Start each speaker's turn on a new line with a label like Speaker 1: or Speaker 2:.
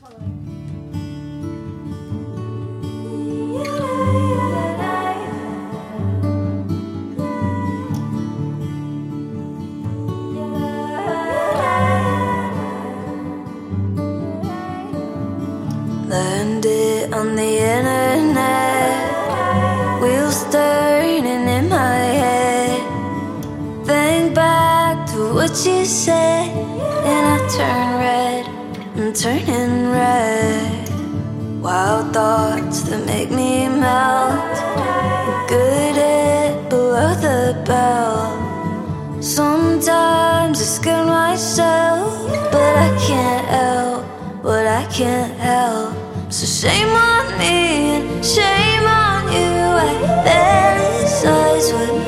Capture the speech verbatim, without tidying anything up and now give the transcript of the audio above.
Speaker 1: Learned it on the internet, wheels turning in my head. Think back to what you said, and I turn red, I'm turning red. Wild thoughts that make me melt, good at below the belt. Sometimes I scare myself, but I can't help what I can't help. So shame on me and shame on you. I fantasize with